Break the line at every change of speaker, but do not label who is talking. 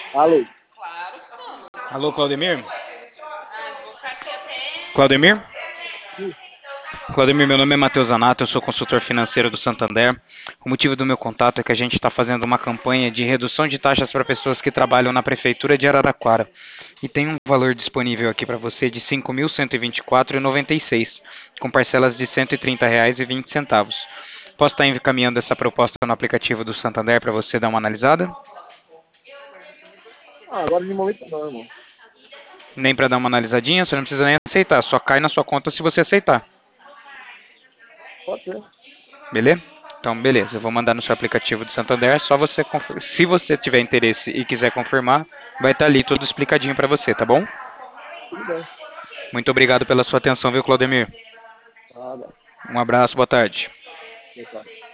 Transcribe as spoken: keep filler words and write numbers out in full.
Alô?
Alô, Claudemir? Claudemir?
Sim.
Claudemir, meu nome é Matheus Zanato, eu sou consultor financeiro do Santander. O motivo do meu contato é que a gente está fazendo uma campanha de redução de taxas para pessoas que trabalham na Prefeitura de Araraquara. E tem um valor disponível aqui para você de cinco mil cento e vinte e quatro reais e noventa e seis centavos, com parcelas de cento e trinta reais e vinte centavos. Posso estar encaminhando essa proposta no aplicativo do Santander para você dar uma analisada?
Ah, agora de momento não, irmão.
Nem para dar uma analisadinha, você não precisa nem aceitar, só cai na sua conta se você aceitar.
Pode ser.
Beleza? Então, beleza. Eu vou mandar no seu aplicativo do Santander. É só você confir- Se você tiver interesse e quiser confirmar, vai estar ali tudo explicadinho para você, tá bom?
Tudo bem.
Muito obrigado pela sua atenção, viu, Claudemir?
Nada.
Um abraço, boa tarde.
Boa tarde.